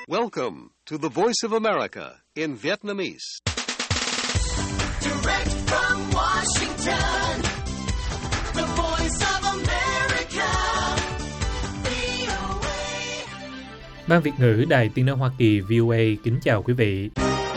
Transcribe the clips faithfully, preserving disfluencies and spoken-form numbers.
Welcome to the Voice of America in Vietnamese. Direct from Washington, the Voice of America, vê o a. Ban Việt ngữ Đài Tiếng nói Hoa Kỳ vê o a kính chào quý vị.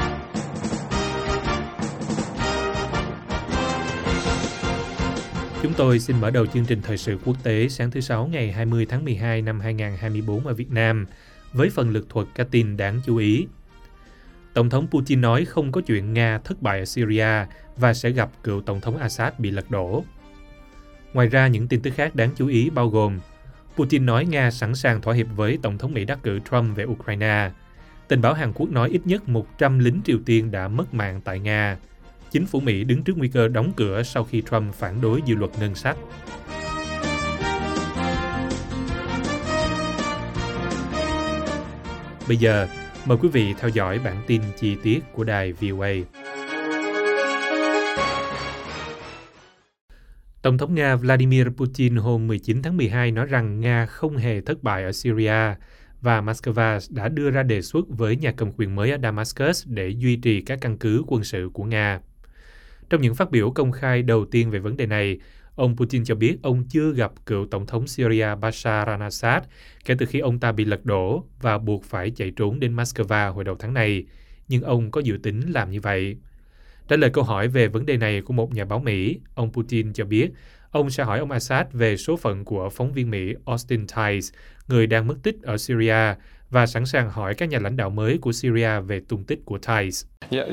Chúng tôi xin mở đầu chương trình thời sự quốc tế sáng thứ Sáu ngày hai mươi tháng mười hai năm hai nghìn không trăm hai mươi tư ở Việt Nam với phần lược thuật các tin đáng chú ý. Tổng thống Putin nói không có chuyện Nga thất bại ở Syria và sẽ gặp cựu Tổng thống Assad bị lật đổ. Ngoài ra, những tin tức khác đáng chú ý bao gồm Putin nói Nga sẵn sàng thỏa hiệp với Tổng thống Mỹ đắc cử Trump về Ukraine. Tình báo Hàn Quốc nói ít nhất một trăm lính Triều Tiên đã mất mạng tại Nga. Chính phủ Mỹ đứng trước nguy cơ đóng cửa sau khi Trump phản đối dự luật ngân sách. Bây giờ, mời quý vị theo dõi bản tin chi tiết của đài vê o a. Tổng thống Nga Vladimir Putin hôm mười chín tháng mười hai nói rằng Nga không hề thất bại ở Syria và Moscow đã đưa ra đề xuất với nhà cầm quyền mới ở Damascus để duy trì các căn cứ quân sự của Nga. Trong những phát biểu công khai đầu tiên về vấn đề này, ông Putin cho biết ông chưa gặp cựu Tổng thống Syria Bashar al-Assad kể từ khi ông ta bị lật đổ và buộc phải chạy trốn đến Moscow hồi đầu tháng này, nhưng ông có dự tính làm như vậy. Trả lời câu hỏi về vấn đề này của một nhà báo Mỹ, ông Putin cho biết ông sẽ hỏi ông Assad về số phận của phóng viên Mỹ Austin Tice, người đang mất tích ở Syria, và sẵn sàng hỏi các nhà lãnh đạo mới của Syria về tung tích của Tice.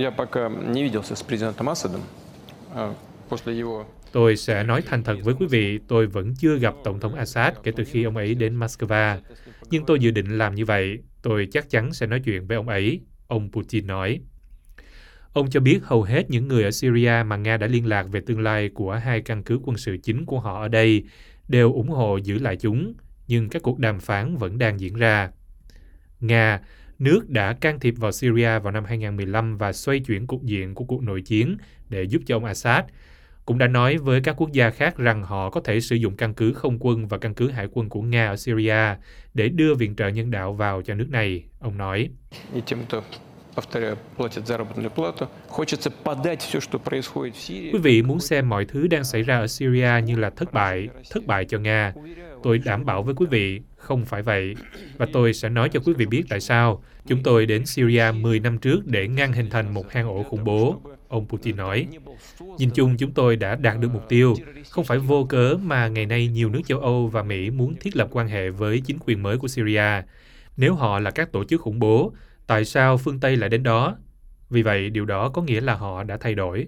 Tôi sẽ nói thành thật với quý vị, tôi vẫn chưa gặp Tổng thống Assad kể từ khi ông ấy đến Moscow. Nhưng tôi dự định làm như vậy. Tôi chắc chắn sẽ nói chuyện với ông ấy, ông Putin nói. Ông cho biết hầu hết những người ở Syria mà Nga đã liên lạc về tương lai của hai căn cứ quân sự chính của họ ở đây đều ủng hộ giữ lại chúng, nhưng các cuộc đàm phán vẫn đang diễn ra. Nga, nước đã can thiệp vào Syria vào năm hai nghìn không trăm mười lăm và xoay chuyển cục diện của cuộc nội chiến để giúp cho ông Assad, cũng đã nói với các quốc gia khác rằng họ có thể sử dụng căn cứ không quân và căn cứ hải quân của Nga ở Syria để đưa viện trợ nhân đạo vào cho nước này, ông nói. Quý vị muốn xem mọi thứ đang xảy ra ở Syria như là thất bại, thất bại cho Nga. Tôi đảm bảo với quý vị, không phải vậy. Và tôi sẽ nói cho quý vị biết tại sao. Chúng tôi đến Syria mười năm trước để ngăn hình thành một hang ổ khủng bố, ông Putin nói. Nhìn chung chúng tôi đã đạt được mục tiêu. Không phải vô cớ mà ngày nay nhiều nước châu Âu và Mỹ muốn thiết lập quan hệ với chính quyền mới của Syria. Nếu họ là các tổ chức khủng bố, tại sao phương Tây lại đến đó? Vì vậy, điều đó có nghĩa là họ đã thay đổi.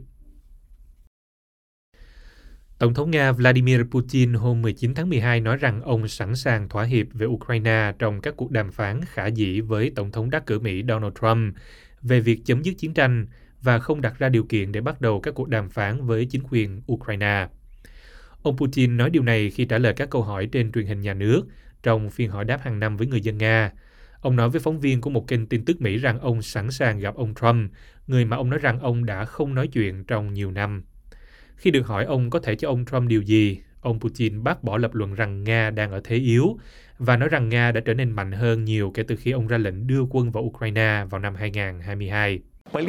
Tổng thống Nga Vladimir Putin hôm mười chín tháng mười hai nói rằng ông sẵn sàng thỏa hiệp về Ukraine trong các cuộc đàm phán khả dĩ với Tổng thống đắc cử Mỹ Donald Trump về việc chấm dứt chiến tranh và không đặt ra điều kiện để bắt đầu các cuộc đàm phán với chính quyền Ukraine. Ông Putin nói điều này khi trả lời các câu hỏi trên truyền hình nhà nước trong phiên hỏi đáp hàng năm với người dân Nga. Ông nói với phóng viên của một kênh tin tức Mỹ rằng ông sẵn sàng gặp ông Trump, người mà ông nói rằng ông đã không nói chuyện trong nhiều năm. Khi được hỏi ông có thể cho ông Trump điều gì, ông Putin bác bỏ lập luận rằng Nga đang ở thế yếu và nói rằng Nga đã trở nên mạnh hơn nhiều kể từ khi ông ra lệnh đưa quân vào Ukraine vào năm hai nghìn không trăm hai mươi hai.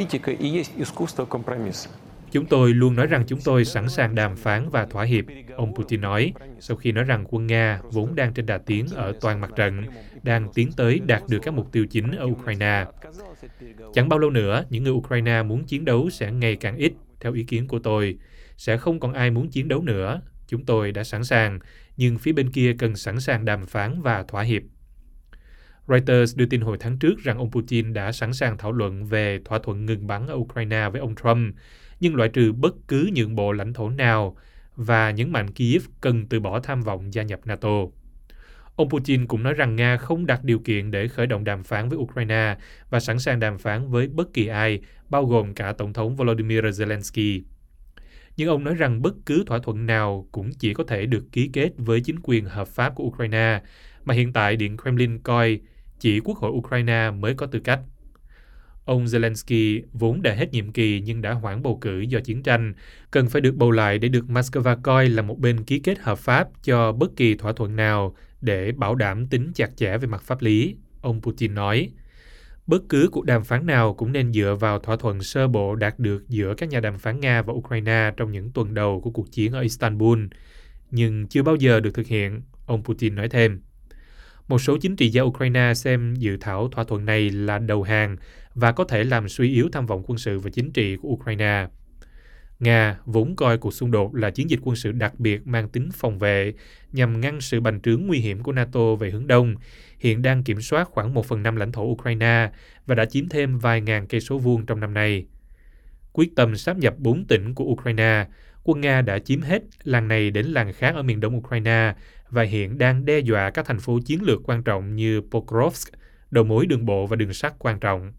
Chúng tôi luôn nói rằng chúng tôi sẵn sàng đàm phán và thỏa hiệp, ông Putin nói, sau khi nói rằng quân Nga vốn đang trên đà tiến ở toàn mặt trận, đang tiến tới đạt được các mục tiêu chính ở Ukraine. Chẳng bao lâu nữa, những người Ukraine muốn chiến đấu sẽ ngày càng ít, theo ý kiến của tôi. Sẽ không còn ai muốn chiến đấu nữa. Chúng tôi đã sẵn sàng, nhưng phía bên kia cần sẵn sàng đàm phán và thỏa hiệp. Reuters đưa tin hồi tháng trước rằng ông Putin đã sẵn sàng thảo luận về thỏa thuận ngừng bắn ở Ukraine với ông Trump, nhưng loại trừ bất cứ nhượng bộ lãnh thổ nào và nhấn mạnh Kyiv cần từ bỏ tham vọng gia nhập NATO. Ông Putin cũng nói rằng Nga không đặt điều kiện để khởi động đàm phán với Ukraine và sẵn sàng đàm phán với bất kỳ ai, bao gồm cả Tổng thống Volodymyr Zelensky. Nhưng ông nói rằng bất cứ thỏa thuận nào cũng chỉ có thể được ký kết với chính quyền hợp pháp của Ukraine, mà hiện tại Điện Kremlin coi chỉ Quốc hội Ukraine mới có tư cách. Ông Zelensky vốn đã hết nhiệm kỳ nhưng đã hoãn bầu cử do chiến tranh, cần phải được bầu lại để được Moscow coi là một bên ký kết hợp pháp cho bất kỳ thỏa thuận nào để bảo đảm tính chặt chẽ về mặt pháp lý, ông Putin nói. Bất cứ cuộc đàm phán nào cũng nên dựa vào thỏa thuận sơ bộ đạt được giữa các nhà đàm phán Nga và Ukraine trong những tuần đầu của cuộc chiến ở Istanbul, nhưng chưa bao giờ được thực hiện, ông Putin nói thêm. Một số chính trị gia Ukraine xem dự thảo thỏa thuận này là đầu hàng và có thể làm suy yếu tham vọng quân sự và chính trị của Ukraine. Nga vốn coi cuộc xung đột là chiến dịch quân sự đặc biệt mang tính phòng vệ nhằm ngăn sự bành trướng nguy hiểm của NATO về hướng đông, hiện đang kiểm soát khoảng một phần năm lãnh thổ Ukraine và đã chiếm thêm vài ngàn cây số vuông trong năm nay. Quyết tâm sáp nhập bốn tỉnh của Ukraine, quân Nga đã chiếm hết làng này đến làng khác ở miền đông Ukraine và hiện đang đe dọa các thành phố chiến lược quan trọng như Pokrovsk, đầu mối đường bộ và đường sắt quan trọng.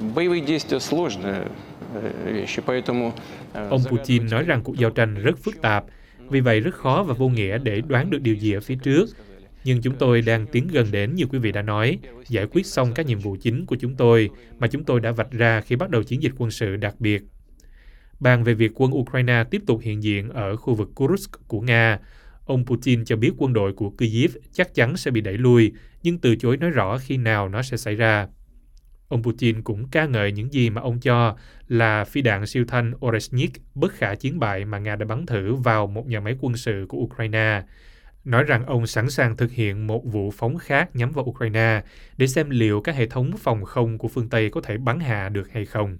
Ông Putin nói rằng cuộc giao tranh rất phức tạp, vì vậy rất khó và vô nghĩa để đoán được điều gì ở phía trước. Nhưng chúng tôi đang tiến gần đến, như quý vị đã nói, giải quyết xong các nhiệm vụ chính của chúng tôi mà chúng tôi đã vạch ra khi bắt đầu chiến dịch quân sự đặc biệt. Bàn về việc quân Ukraine tiếp tục hiện diện ở khu vực Kursk của Nga, ông Putin cho biết quân đội của Kyiv chắc chắn sẽ bị đẩy lui, nhưng từ chối nói rõ khi nào nó sẽ xảy ra. Ông Putin cũng ca ngợi những gì mà ông cho là phi đạn siêu thanh Oreshnik bất khả chiến bại mà Nga đã bắn thử vào một nhà máy quân sự của Ukraine, nói rằng ông sẵn sàng thực hiện một vụ phóng khác nhắm vào Ukraine để xem liệu các hệ thống phòng không của phương Tây có thể bắn hạ được hay không.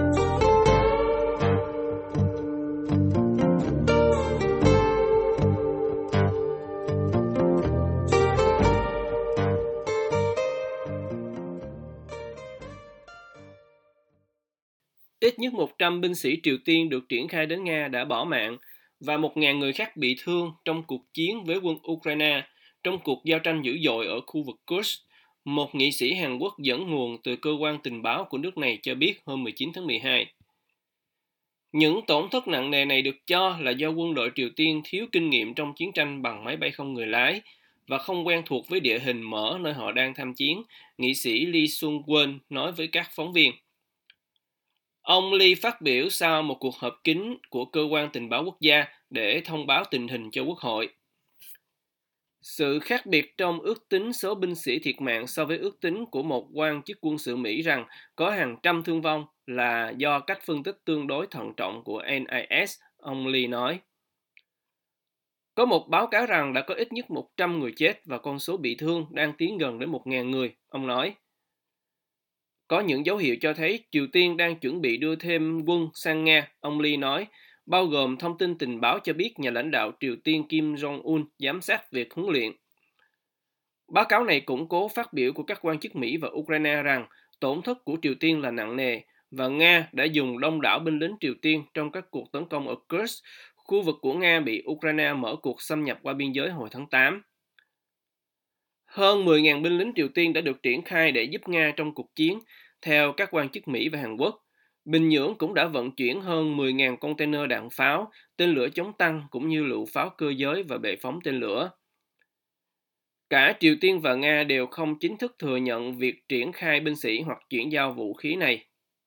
Ít nhất một trăm binh sĩ Triều Tiên được triển khai đến Nga đã bỏ mạng và một nghìn người khác bị thương trong cuộc chiến với quân Ukraine trong cuộc giao tranh dữ dội ở khu vực Kursk, một nghị sĩ Hàn Quốc dẫn nguồn từ cơ quan tình báo của nước này cho biết hôm mười chín tháng mười hai. Những tổn thất nặng nề này được cho là do quân đội Triều Tiên thiếu kinh nghiệm trong chiến tranh bằng máy bay không người lái và không quen thuộc với địa hình mở nơi họ đang tham chiến, nghị sĩ Lee Sung-won nói với các phóng viên. Ông Lee phát biểu sau một cuộc họp kín của cơ quan tình báo quốc gia để thông báo tình hình cho Quốc hội. Sự khác biệt trong ước tính số binh sĩ thiệt mạng so với ước tính của một quan chức quân sự Mỹ rằng có hàng trăm thương vong là do cách phân tích tương đối thận trọng của en i ét, ông Lee nói. Có một báo cáo rằng đã có ít nhất một trăm người chết và con số bị thương đang tiến gần đến một nghìn người, ông nói. Có những dấu hiệu cho thấy Triều Tiên đang chuẩn bị đưa thêm quân sang Nga, ông Lee nói, bao gồm thông tin tình báo cho biết nhà lãnh đạo Triều Tiên Kim Jong-un giám sát việc huấn luyện. Báo cáo này củng cố phát biểu của các quan chức Mỹ và Ukraine rằng tổn thất của Triều Tiên là nặng nề và Nga đã dùng đông đảo binh lính Triều Tiên trong các cuộc tấn công ở Kursk, khu vực của Nga bị Ukraine mở cuộc xâm nhập qua biên giới hồi tháng tám. Hơn mười nghìn binh lính Triều Tiên đã được triển khai để giúp Nga trong cuộc chiến, theo các quan chức Mỹ và Hàn Quốc. Bình Nhưỡng cũng đã vận chuyển hơn mười nghìn container đạn pháo, tên lửa chống tăng cũng như lựu pháo cơ giới và bệ phóng tên lửa. Cả Triều Tiên và Nga đều không chính thức thừa nhận việc triển khai binh sĩ hoặc chuyển giao vũ khí này.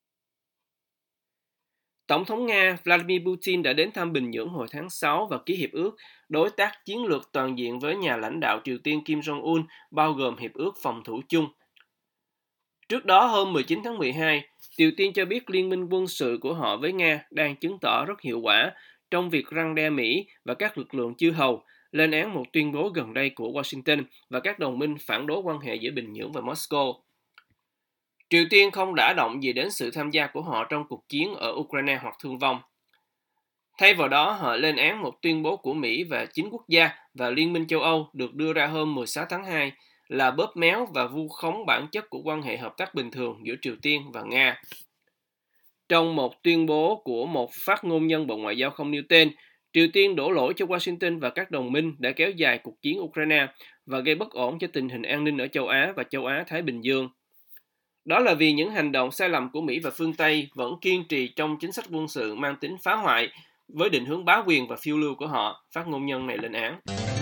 Tổng thống Nga Vladimir Putin đã đến thăm Bình Nhưỡng hồi tháng sáu và ký hiệp ước đối tác chiến lược toàn diện với nhà lãnh đạo Triều Tiên Kim Jong-un, bao gồm hiệp ước phòng thủ chung. Trước đó hôm mười chín tháng mười hai, Triều Tiên cho biết liên minh quân sự của họ với Nga đang chứng tỏ rất hiệu quả trong việc răn đe Mỹ và các lực lượng chư hầu, lên án một tuyên bố gần đây của Washington và các đồng minh phản đối quan hệ giữa Bình Nhưỡng và Moscow. Triều Tiên không đả động gì đến sự tham gia của họ trong cuộc chiến ở Ukraine hoặc thương vong. Thay vào đó, họ lên án một tuyên bố của Mỹ và chín quốc gia và Liên minh châu Âu được đưa ra hôm mười sáu tháng hai là bóp méo và vu khống bản chất của quan hệ hợp tác bình thường giữa Triều Tiên và Nga. Trong một tuyên bố của một phát ngôn nhân Bộ Ngoại giao không nêu tên, Triều Tiên đổ lỗi cho Washington và các đồng minh đã kéo dài cuộc chiến Ukraine và gây bất ổn cho tình hình an ninh ở châu Á và châu Á-Thái Bình Dương. Đó là vì những hành động sai lầm của Mỹ và phương Tây vẫn kiên trì trong chính sách quân sự mang tính phá hoại với định hướng bá quyền và phiêu lưu của họ, phát ngôn nhân này lên án.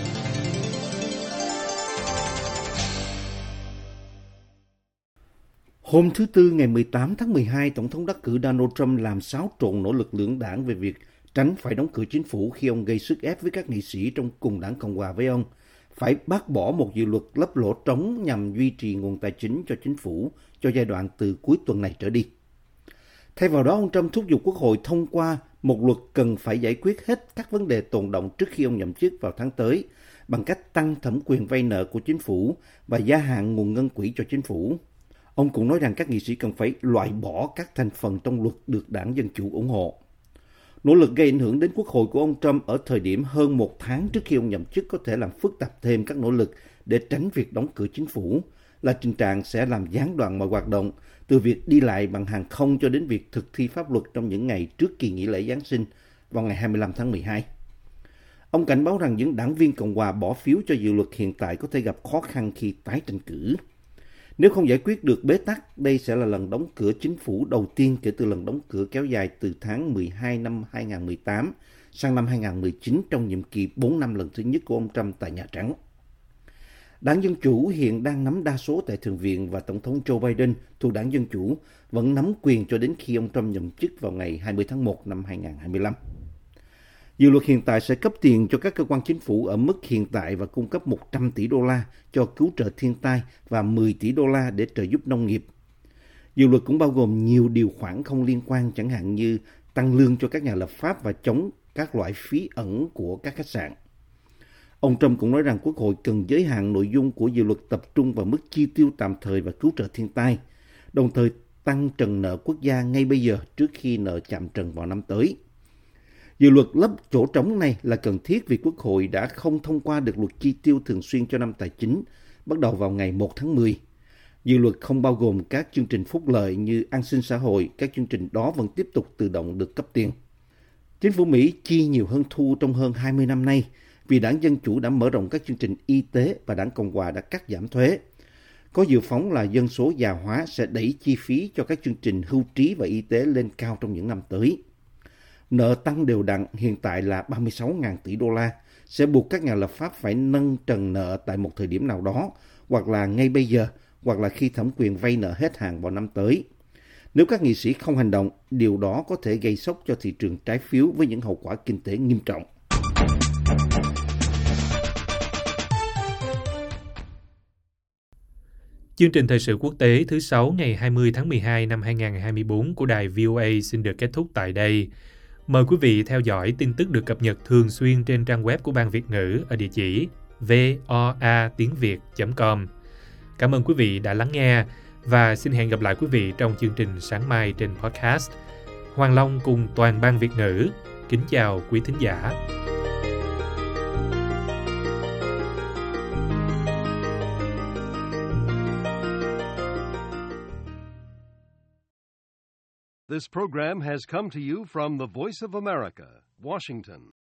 Hôm thứ Tư ngày mười tám tháng mười hai, Tổng thống đắc cử Donald Trump làm xáo trộn nỗ lực lưỡng đảng về việc tránh phải đóng cửa chính phủ khi ông gây sức ép với các nghị sĩ trong cùng đảng Cộng hòa với ông phải bác bỏ một dự luật lấp lỗ trống nhằm duy trì nguồn tài chính cho chính phủ cho giai đoạn từ cuối tuần này trở đi. Thay vào đó, ông Trump thúc giục Quốc hội thông qua một luật cần phải giải quyết hết các vấn đề tồn đọng trước khi ông nhậm chức vào tháng tới bằng cách tăng thẩm quyền vay nợ của chính phủ và gia hạn nguồn ngân quỹ cho chính phủ. Ông cũng nói rằng các nghị sĩ cần phải loại bỏ các thành phần trong luật được đảng Dân Chủ ủng hộ. Nỗ lực gây ảnh hưởng đến Quốc hội của ông Trump ở thời điểm hơn một tháng trước khi ông nhậm chức có thể làm phức tạp thêm các nỗ lực để tránh việc đóng cửa chính phủ, là tình trạng sẽ làm gián đoạn mọi hoạt động, từ việc đi lại bằng hàng không cho đến việc thực thi pháp luật trong những ngày trước kỳ nghỉ lễ Giáng sinh vào ngày hai mươi lăm tháng mười hai. Ông cảnh báo rằng những đảng viên Cộng hòa bỏ phiếu cho dự luật hiện tại có thể gặp khó khăn khi tái tranh cử. Nếu không giải quyết được bế tắc, đây sẽ là lần đóng cửa chính phủ đầu tiên kể từ lần đóng cửa kéo dài từ tháng mười hai năm hai nghìn không trăm mười tám sang năm hai nghìn không trăm mười chín trong nhiệm kỳ bốn năm lần thứ nhất của ông Trump tại Nhà Trắng. Đảng Dân Chủ hiện đang nắm đa số tại Thượng viện và Tổng thống Joe Biden thuộc Đảng Dân Chủ vẫn nắm quyền cho đến khi ông Trump nhậm chức vào ngày hai mươi tháng một năm hai nghìn không trăm hai mươi lăm. Dự luật hiện tại sẽ cấp tiền cho các cơ quan chính phủ ở mức hiện tại và cung cấp một trăm tỷ đô la cho cứu trợ thiên tai và mười tỷ đô la để trợ giúp nông nghiệp. Dự luật cũng bao gồm nhiều điều khoản không liên quan, chẳng hạn như tăng lương cho các nhà lập pháp và chống các loại phí ẩn của các khách sạn. Ông Trump cũng nói rằng Quốc hội cần giới hạn nội dung của dự luật tập trung vào mức chi tiêu tạm thời và cứu trợ thiên tai, đồng thời tăng trần nợ quốc gia ngay bây giờ trước khi nợ chạm trần vào năm tới. Dự luật lấp chỗ trống này là cần thiết vì Quốc hội đã không thông qua được luật chi tiêu thường xuyên cho năm tài chính bắt đầu vào ngày một tháng mười. Dự luật không bao gồm các chương trình phúc lợi như an sinh xã hội, các chương trình đó vẫn tiếp tục tự động được cấp tiền. Chính phủ Mỹ chi nhiều hơn thu trong hơn hai mươi năm nay vì Đảng Dân Chủ đã mở rộng các chương trình y tế và Đảng Cộng hòa đã cắt giảm thuế. Có dự phóng là dân số già hóa sẽ đẩy chi phí cho các chương trình hưu trí và y tế lên cao trong những năm tới. Nợ tăng đều đặn hiện tại là ba mươi sáu nghìn tỷ đô la, sẽ buộc các nhà lập pháp phải nâng trần nợ tại một thời điểm nào đó, hoặc là ngay bây giờ, hoặc là khi thẩm quyền vay nợ hết hạn vào năm tới. Nếu các nghị sĩ không hành động, điều đó có thể gây sốc cho thị trường trái phiếu với những hậu quả kinh tế nghiêm trọng. Chương trình thời sự quốc tế thứ sáu ngày hai mươi tháng mười hai năm hai nghìn không trăm hai mươi bốn của đài vê o a xin được kết thúc tại đây. Mời quý vị theo dõi tin tức được cập nhật thường xuyên trên trang web của Ban Việt ngữ ở địa chỉ voa tiếng việt chấm com. Cảm ơn quý vị đã lắng nghe và xin hẹn gặp lại quý vị trong chương trình sáng mai trên podcast. Hoàng Long cùng toàn Ban Việt ngữ kính chào quý thính giả. This program has come to you from the Voice of America, Washington.